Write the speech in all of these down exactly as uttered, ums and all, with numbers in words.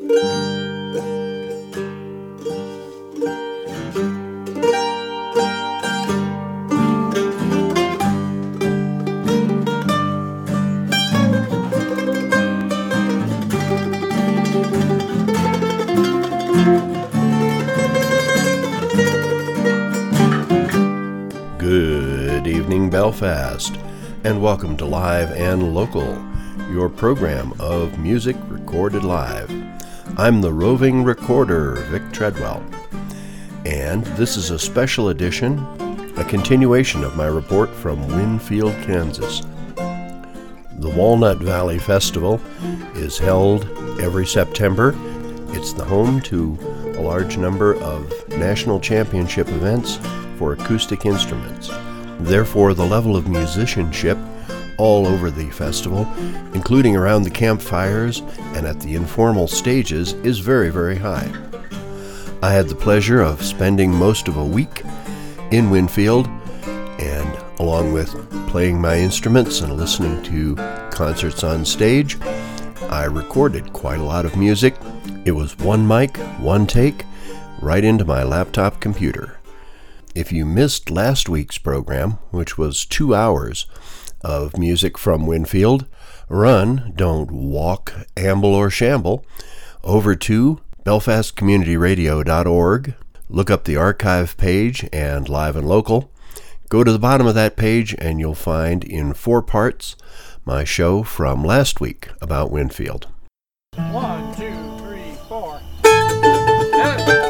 Good evening, Belfast, and welcome to Live and Local, your program of music recorded live. I'm the roving recorder, Vic Treadwell, and this is a special edition, a continuation of my report from Winfield, Kansas. The Walnut Valley Festival is held every September. It's the home to a large number of national championship events for acoustic instruments. Therefore, the level of musicianship all over the festival, including around the campfires and at the informal stages, is very, very high. I had the pleasure of spending most of a week in Winfield, and along with playing my instruments and listening to concerts on stage, I recorded quite a lot of music. It was one mic, one take, right into my laptop computer. If you missed last week's program, which was two hours of music from Winfield, run, don't walk, amble, or shamble, over to belfast community radio dot org, look up the archive page and Live and Local. Go to the bottom of that page and you'll find in four parts my show from last week about Winfield. One, two, three, four. Yes.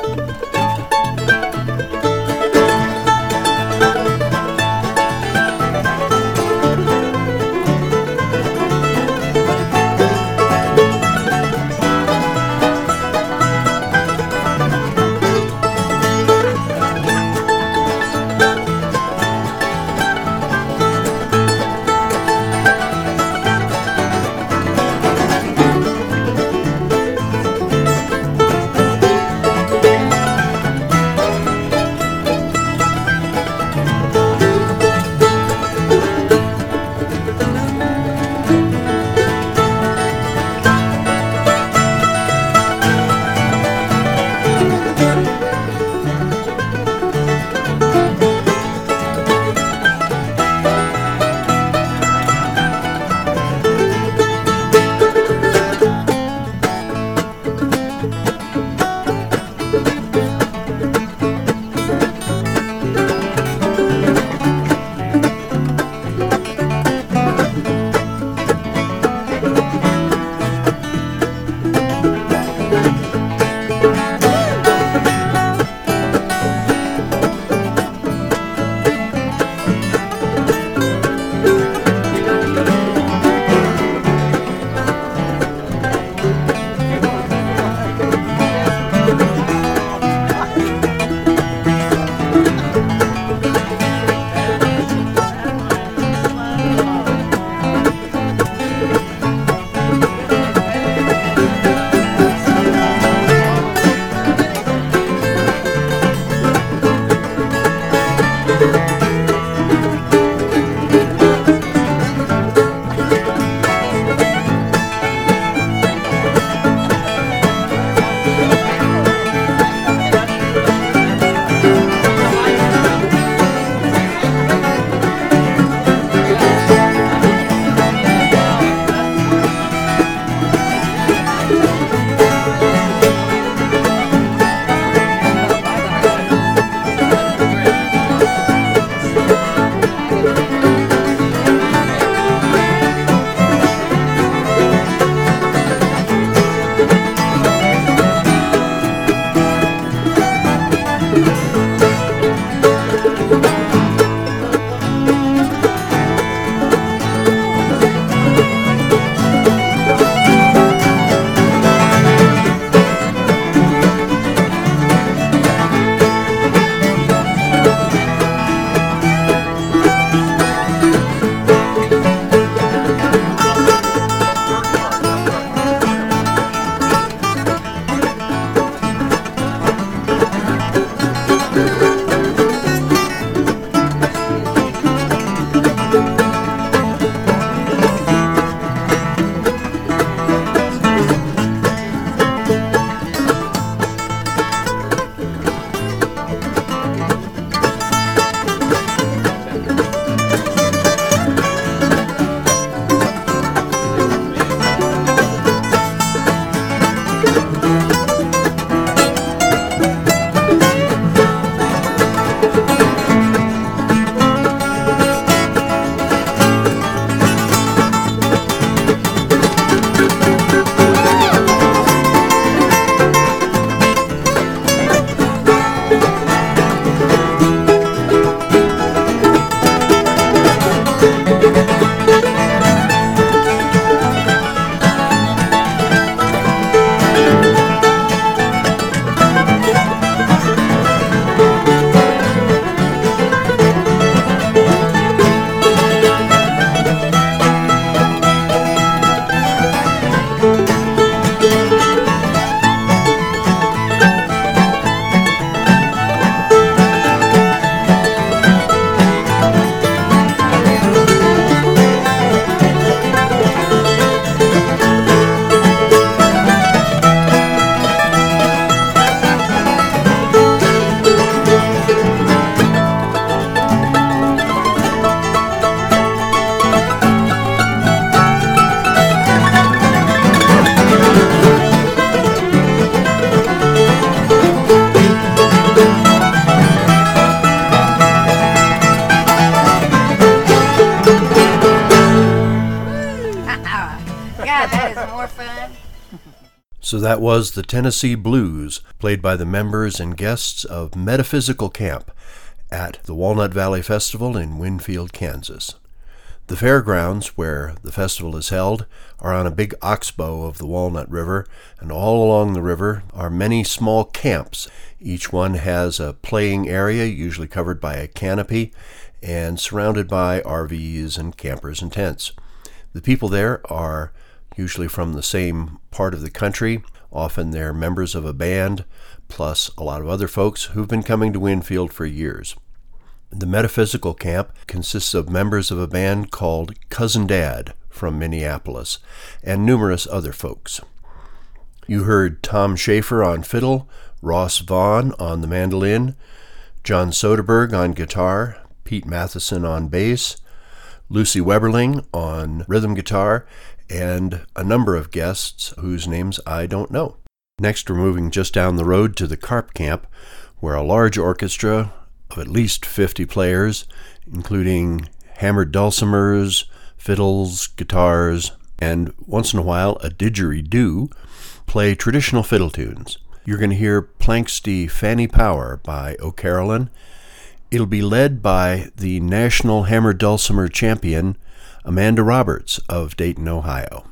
fun. So that was the Tennessee Blues, played by the members and guests of Metaphysical Camp at the Walnut Valley Festival in Winfield, Kansas. The fairgrounds where the festival is held are on a big oxbow of the Walnut River, and all along the river are many small camps. Each one has a playing area, usually covered by a canopy, and surrounded by R Vs and campers and tents. The people there are usually from the same part of the country. Often they're members of a band, plus a lot of other folks who've been coming to Winfield for years. The Metaphysical Camp consists of members of a band called Cousin Dad from Minneapolis, and numerous other folks. You heard Tom Schaefer on fiddle, Ross Vaughn on the mandolin, John Soderberg on guitar, Pete Matheson on bass, Lucy Weberling on rhythm guitar, and a number of guests whose names I don't know. Next, we're moving just down the road to the Carp Camp, where a large orchestra of at least fifty players, including hammered dulcimers, fiddles, guitars, and once in a while a didgeridoo, play traditional fiddle tunes. You're going to hear Planxty Fanny Power by O'Carolan. It'll be led by the national hammered dulcimer champion, Amanda Roberts of Dayton, Ohio.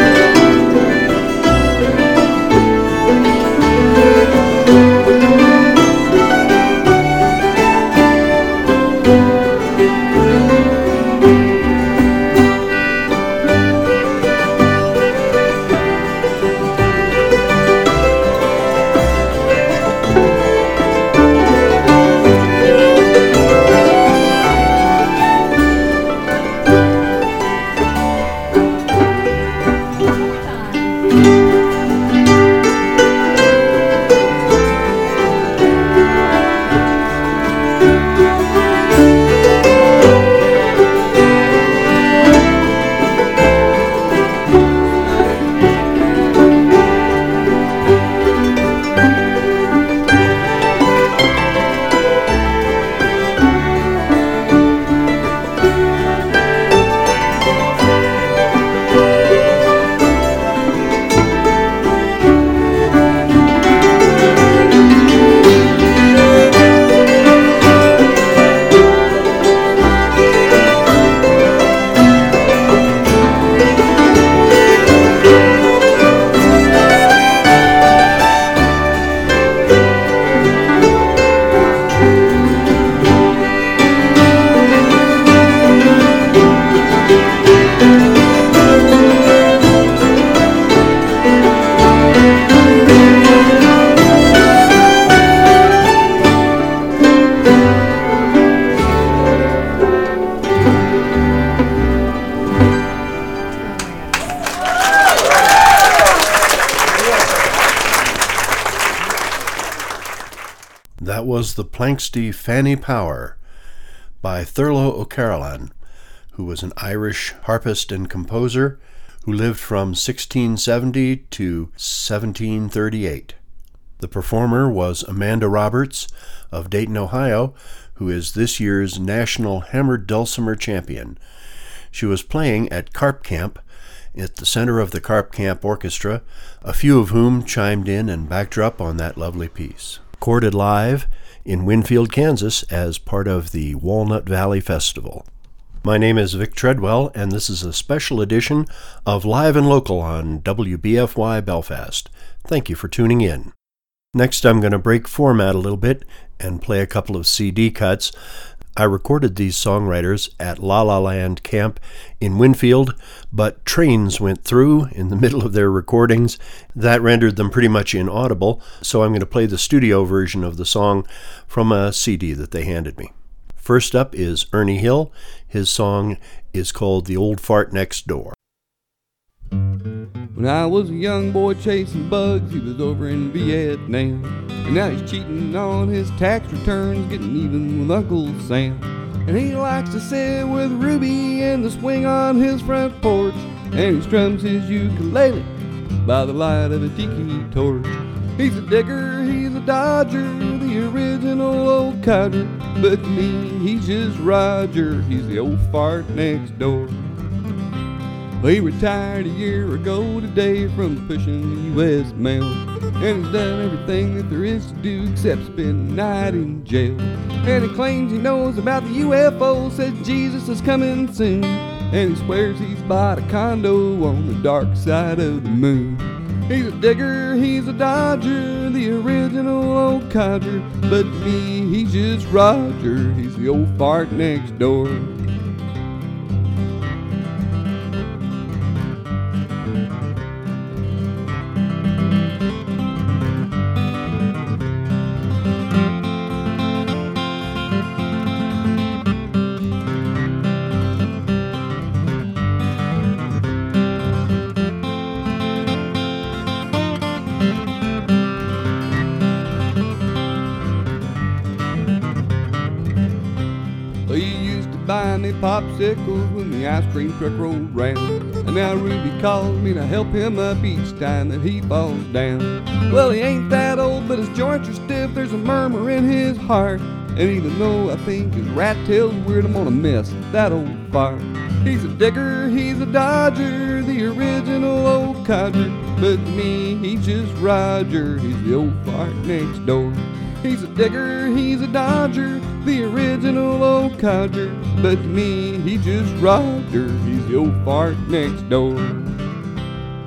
That was the Planxty Fanny Power by Thurlow O'Carolan, who was an Irish harpist and composer who lived from sixteen seventy to seventeen thirty-eight. The performer was Amanda Roberts of Dayton, Ohio, who is this year's National Hammered Dulcimer Champion. She was playing at Carp Camp at the center of the Carp Camp Orchestra, a few of whom chimed in and backed her up on that lovely piece. Recorded live in Winfield, Kansas as part of the Walnut Valley Festival. My name is Vic Treadwell, and this is a special edition of Live and Local on W B F Y Belfast. Thank you for tuning in. Next, I'm going to break format a little bit and play a couple of C D cuts. I recorded these songwriters at La La Land Camp in Winfield, but trains went through in the middle of their recordings. That rendered them pretty much inaudible, so I'm going to play the studio version of the song from a C D that they handed me. First up is Ernie Hill. His song is called The Old Fart Next Door. When I was a young boy chasing bugs, he was over in Vietnam. And now he's cheating on his tax returns, getting even with Uncle Sam. And he likes to sit with Ruby in the swing on his front porch. And he strums his ukulele by the light of a tiki torch. He's a digger, he's a dodger, the original old codger. But to me, he's just Roger, he's the old fart next door. He retired a year ago today from pushing the U S mail. And he's done everything that there is to do except spend a night in jail. And he claims he knows about the U F O, says Jesus is coming soon. And he swears he's bought a condo on the dark side of the moon. He's a digger, he's a dodger, the original old codger. But to me, he's just Roger, he's the old fart next door. Buy me popsicles when the ice cream truck rolled round. And now Ruby calls me to help him up each time that he falls down. Well, he ain't that old, but his joints are stiff, there's a murmur in his heart. And even though I think his rat tail's weird, I'm gonna miss that old fart. He's a digger, he's a dodger, the original old codger. But to me, he's just Roger, he's the old fart next door. He's a digger, he's a dodger, the original old codger. But to me, he's just Roger, he's the old fart next door.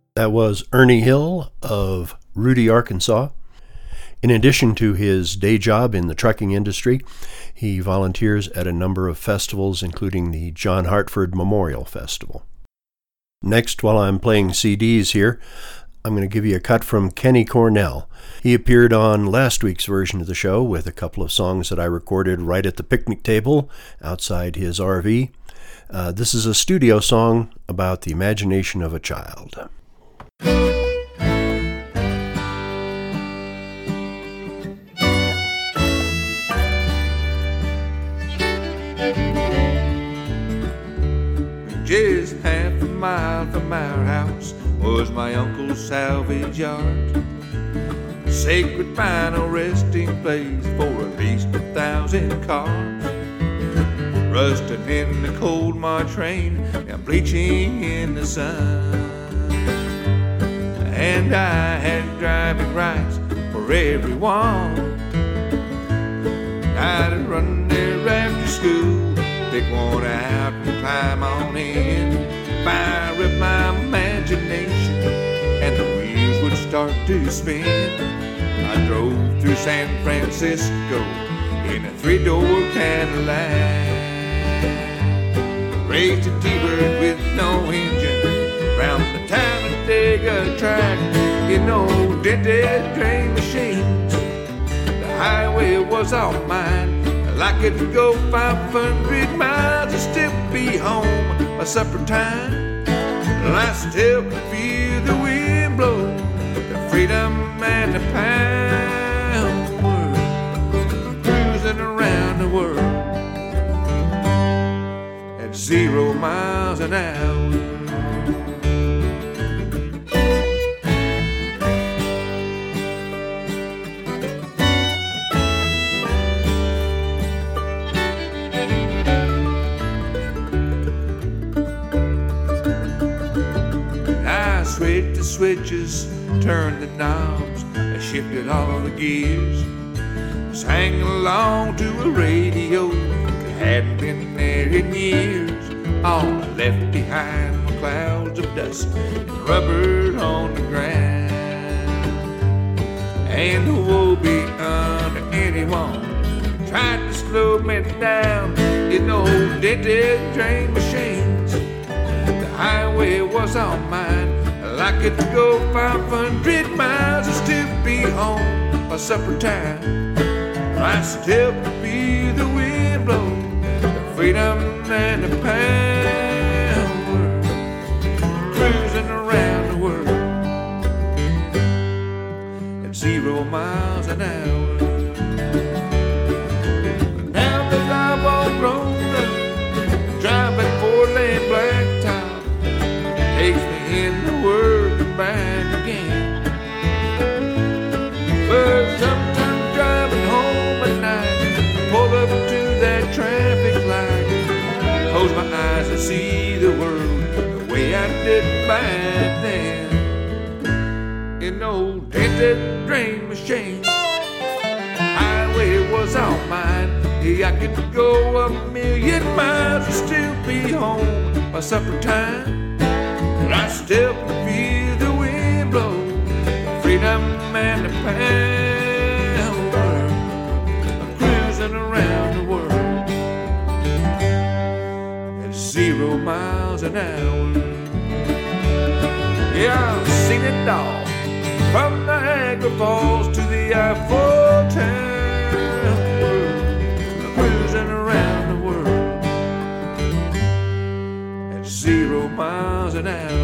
That was Ernie Hill of Rudy, Arkansas. In addition to his day job in the trucking industry, he volunteers at a number of festivals, including the John Hartford Memorial Festival. Next, while I'm playing C Ds here, I'm going to give you a cut from Kenny Cornell. He appeared on last week's version of the show with a couple of songs that I recorded right at the picnic table outside his R V. Uh, this is a studio song about the imagination of a child. Just half a mile from our house was my uncle's salvage yard, sacred final resting place for at least a thousand cars, rusting in the cold mud train and bleaching in the sun. And I had driving rights for everyone. I'd run there after school, pick one out and climb on in, fire up my imagination, and the wheels would start to spin. I drove through San Francisco in a three-door Cadillac, raced a T-Bird with no engine round the Talladega track in old dented train machines. The highway was all mine. I could go five hundred miles and still be home by supper time. And I still could feel the wind blow, the freedom and the power, cruising around the world at zero miles an hour. Switched the switches, turned the knobs, I shifted all the gears, sang along to a radio that hadn't been there in years. All I left behind were clouds of dust and rubber on the ground. And woe be unto anyone who tried to slow me down in old dented train machines. The highway was all mine. I could go five hundred miles and still be home by supper time. I still could feel the wind blow, the freedom and the power, cruising around the world at zero miles an hour. Now that I've all grown up, driving four-lane blacktop takes me in the world and back again. But sometimes driving home at night, pull up to that traffic light, close my eyes and see the world the way I did back then. In old dented train machine, highway was all mine. Yeah, I could go a million miles and still be home by supper time. I still can feel the wind blow, the freedom and the power of cruising around the world at zero miles an hour. Yeah, I've seen it all, from Niagara Falls to the Eiffel Tower, cruising around the world at zero miles an hour.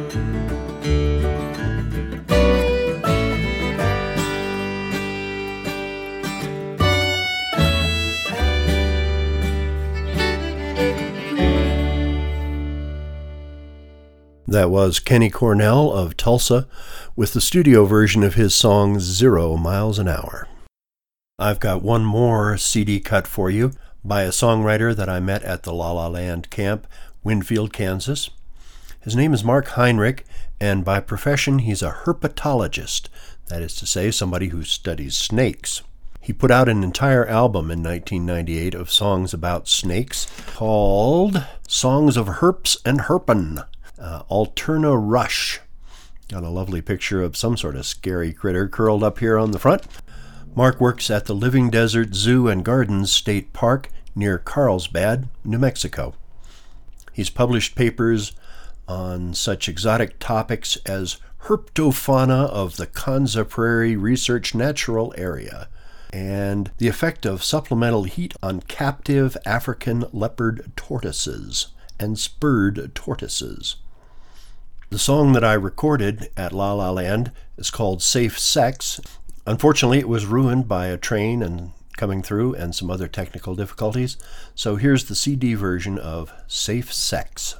That was Kenny Cornell of Tulsa with the studio version of his song Zero Miles an Hour. I've got one more C D cut for you by a songwriter that I met at the La La Land camp, Winfield, Kansas. His name is Mark Heinrich, and by profession he's a herpetologist, that is to say, somebody who studies snakes. He put out an entire album in nineteen ninety-eight of songs about snakes called Songs of Herps and Herpen. Uh, Alterna Rush. Got a lovely picture of some sort of scary critter curled up here on the front. Mark works at the Living Desert Zoo and Gardens State Park near Carlsbad, New Mexico. He's published papers on such exotic topics as herpetofauna of the Kanza Prairie Research Natural Area and the effect of supplemental heat on captive African leopard tortoises and spurred tortoises. The song that I recorded at La La Land is called Safe Sex. Unfortunately, it was ruined by a train and coming through and some other technical difficulties. So here's the C D version of Safe Sex.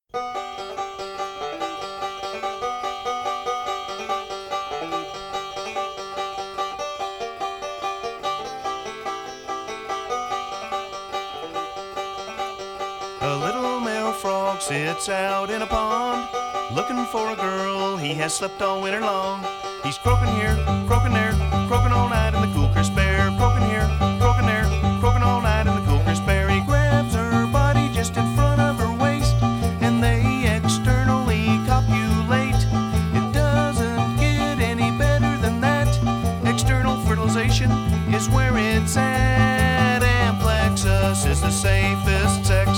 A little male frog sits out in a pond, looking for a girl he has slept all winter long. He's croaking here, croaking there, croaking all night in the cool crisp air. Croaking here, croaking there, croaking all night in the cool crisp air. He grabs her body just in front of her waist, and they externally copulate. It doesn't get any better than that. External fertilization is where it's at. Amplexus is the safest sex.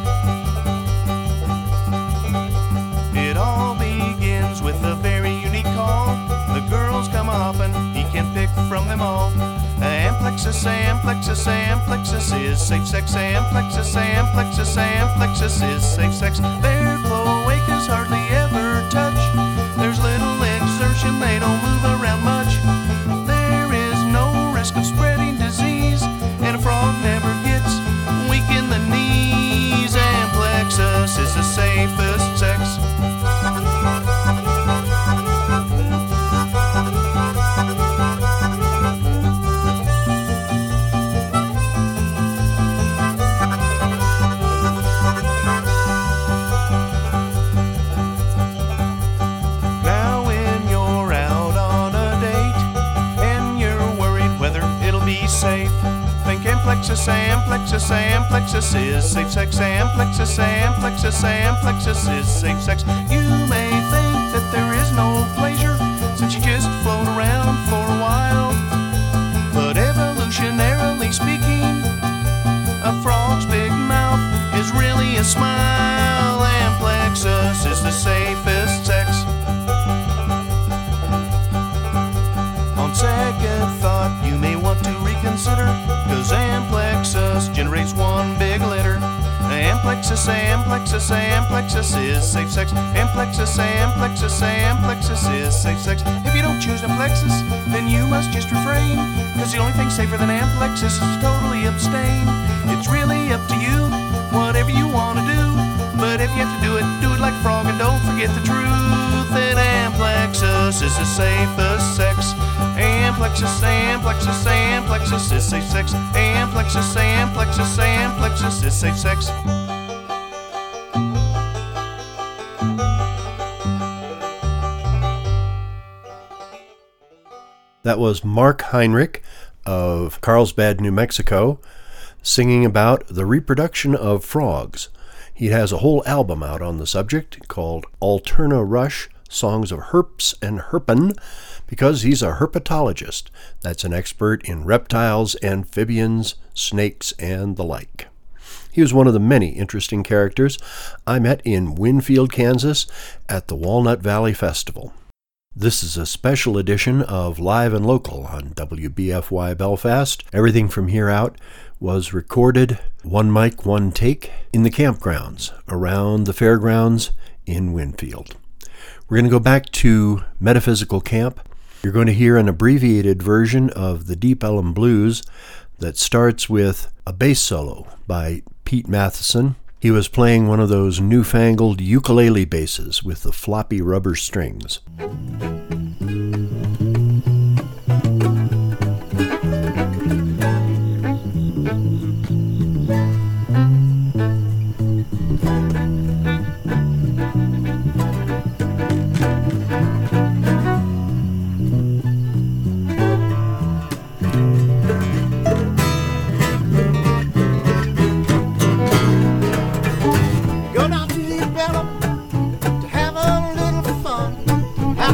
It all begins with a very unique call. The girls come a-hopping, he can pick from them all. Amplexus, amplexus, amplexus is safe sex. Amplexus, amplexus, amplexus is safe sex. Their cloacas hardly ever touch. There's little exertion, they don't move around much. There is no risk of spreading disease, and a frog never gets weak in the knees. Amplexus is the safest sex. Amplexus, amplexus, amplexus is safe sex. Amplexus, amplexus, amplexus is safe sex. You may think that there is no pleasure since you just float around for a while, but evolutionarily speaking, a frog's big mouth is really a smile. Amplexus is the safest sex. On second thought, you may want to reconsider, cause amplexus generates one big litter. Amplexus, amplexus, amplexus is safe sex. Amplexus, amplexus, amplexus is safe sex. If you don't choose amplexus, then you must just refrain, cause the only thing safer than amplexus is to totally abstain. It's really up to you, whatever you want to do, but if you have to do it, do it like a frog, and don't forget the truth that amplexus is the safest sex. Amplexus, amplexus, amplexus is safe sex. Amplexus, amplexus, amplexus is safe sex. That was Mark Heinrich of Carlsbad, New Mexico, singing about the reproduction of frogs. He has a whole album out on the subject called Alterna Rush, Songs of Herps and Herpen, because he's a herpetologist. That's an expert in reptiles, amphibians, snakes, and the like. He was one of the many interesting characters I met in Winfield, Kansas at the Walnut Valley Festival. This is a special edition of Live and Local on W B F Y Belfast. Everything from here out was recorded, one mic, one take, in the campgrounds around the fairgrounds in Winfield. We're going to go back to Metaphysical Camp. You're going to hear an abbreviated version of the Deep Ellum Blues that starts with a bass solo by Pete Matheson. He was playing one of those newfangled ukulele basses with the floppy rubber strings. Go down to the Bellum to have a little fun.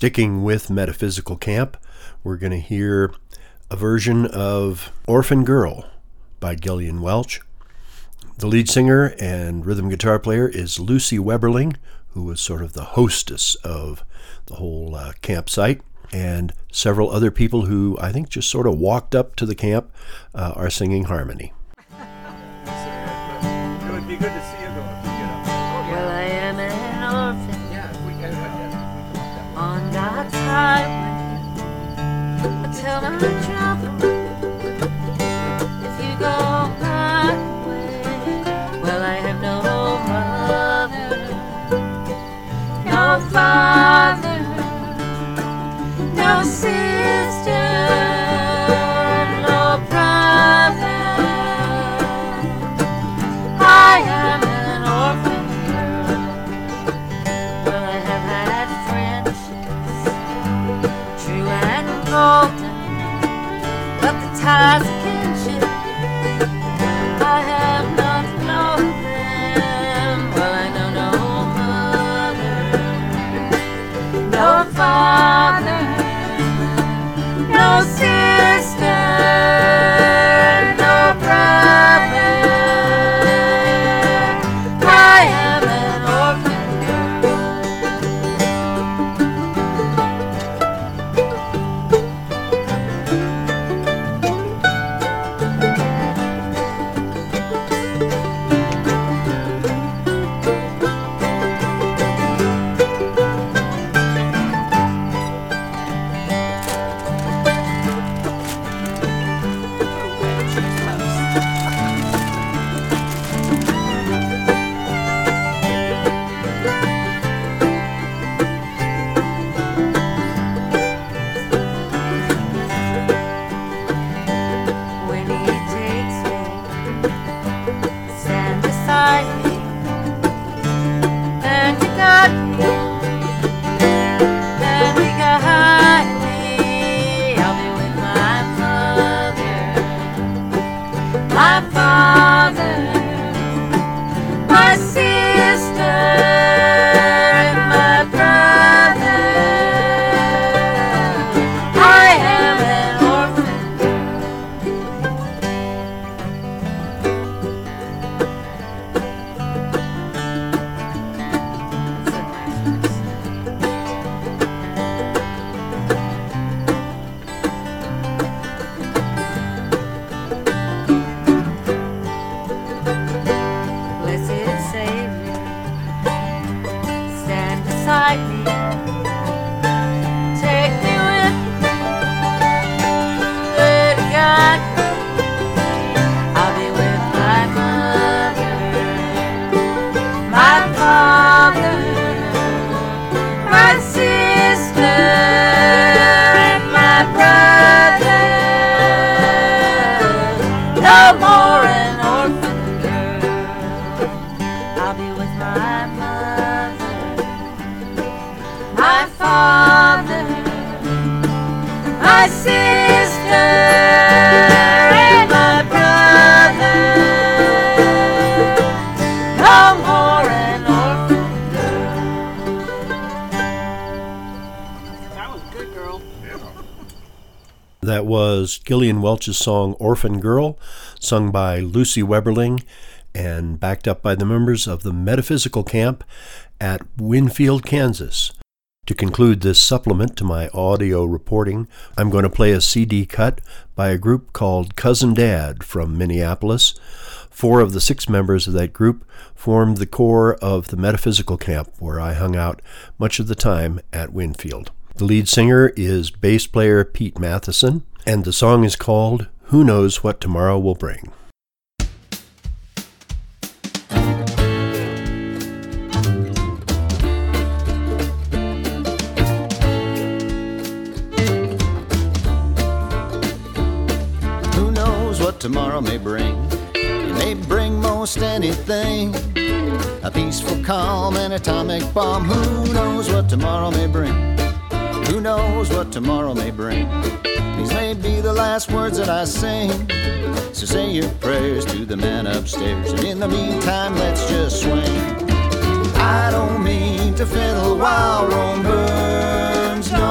Sticking with Metaphysical Camp, we're going to hear a version of Orphan Girl by Gillian Welch. The lead singer and rhythm guitar player is Lucy Weberling, who was sort of the hostess of the whole uh, campsite. And several other people who I think just sort of walked up to the camp uh, are singing harmony. It would be good to see you go. Well, I am an orphan Yeah, if we can. Yeah. on God's highway. I tell my trouble if you go my way. Well, I have no mother, no father, no sister, no brother. I am an orphan girl. Well, I have had friendships, true and golden, but the ties of kinship, I have not known them. Well, I know no mother, no father, no sister, no brother. I am an orphan when he takes me, stand beside me, and you got me, and you got me. I'll be with my mother, my father, my sister, and my brother. I am an orphan girl. Blessed Savior, stand beside me, take me with you, where to guide me. I'll be with my mother, my father, my sister, and my brother. No more an orphan girl. I'll be with my mother, my father, my sister, and my brother. No more an orphan girl. That was a good girl. That was Gillian Welch's song Orphan Girl, sung by Lucy Weberling and backed up by the members of the Metaphysical Camp at Winfield, Kansas. To conclude this supplement to my audio reporting, I'm going to play a C D cut by a group called Cousin Dad from Minneapolis. Four of the six members of that group formed the core of the Metaphysical Camp, where I hung out much of the time at Winfield. The lead singer is bass player Pete Matheson, and the song is called Who Knows What Tomorrow Will Bring. Who knows what tomorrow may bring? It may bring most anything. A peaceful calm, an atomic bomb. Who knows what tomorrow may bring? Who knows what tomorrow may bring? These may be the last words that I sing, so say your prayers to the man upstairs. And in the meantime, let's just swing. I don't mean to fiddle while Rome burns, no.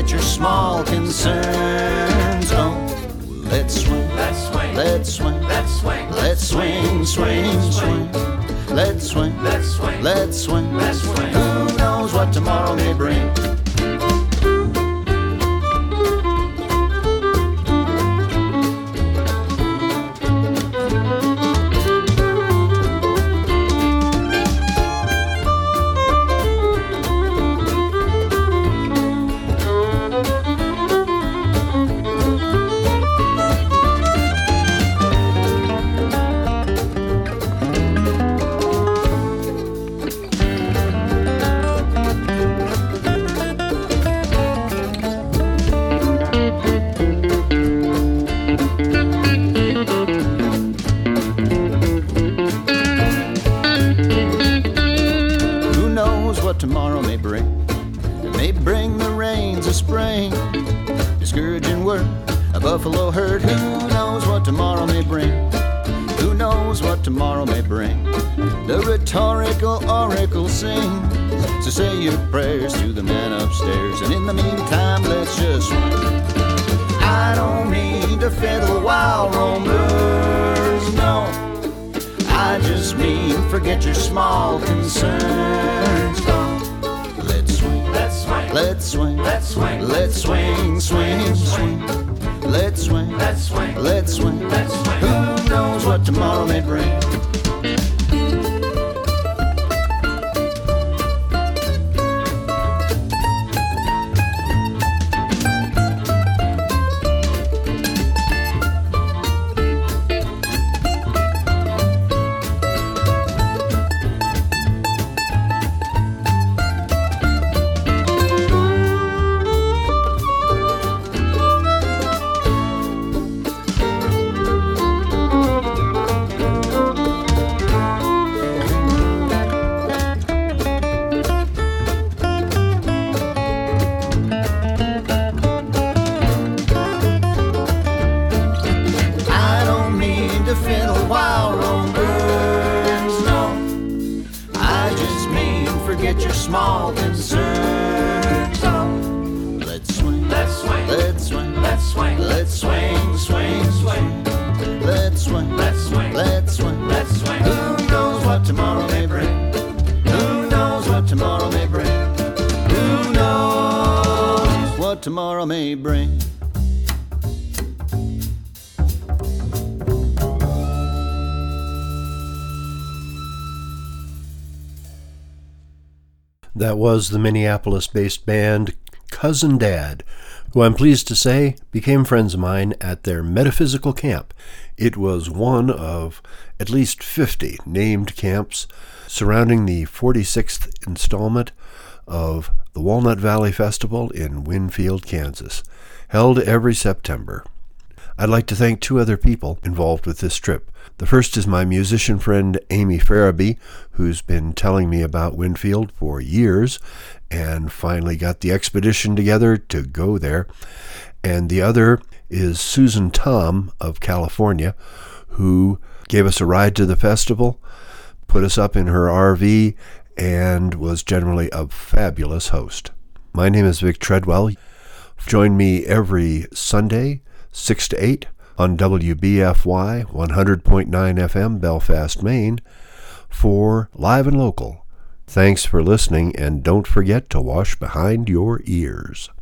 forget your small concerns. Oh, let's swing, Let's swing, let's swing, let's swing, let's swing, swing, swing. Let's swing, let's swing, let's swing, let's swing. Who knows what tomorrow may bring? Tomorrow may bring, it may bring the rains of spring, discouraging work, a buffalo herd. Who knows what tomorrow may bring? Who knows what tomorrow may bring? The rhetorical oracle sing, so say your prayers to the man upstairs, and in the meantime let's just swing. I don't mean to fiddle while roamers, no, I just mean forget your small concerns. Let's swing, Let's swing, let's swing, let's swing, let's swing, swing, swing. Let's swing, let's swing, let's swing. let's swing. Who knows what tomorrow may bring? Small concerns. Oh, let's swing, Let's swing, let's swing, let's swing, let's swing, swing, swing. Let's swing, let's swing, let's swing, let's swing. Who knows what tomorrow may bring? Who knows what tomorrow may bring? Who knows what tomorrow may bring? That was the Minneapolis-based band Cousin Dad, who I'm pleased to say became friends of mine at their metaphysical camp. It was one of at least fifty named camps surrounding the forty-sixth installment of the Walnut Valley Festival in Winfield, Kansas, held every September. I'd like to thank two other people involved with this trip. The first is my musician friend Amy Farabee, who's been telling me about Winfield for years and finally got the expedition together to go there. And the other is Susan Tom of California, who gave us a ride to the festival, put us up in her R V, and was generally a fabulous host. My name is Vic Treadwell. Join me every Sunday, six to eight, on W B F Y one hundred point nine F M, Belfast, Maine, for Live and Local. Thanks for listening, and don't forget to wash behind your ears.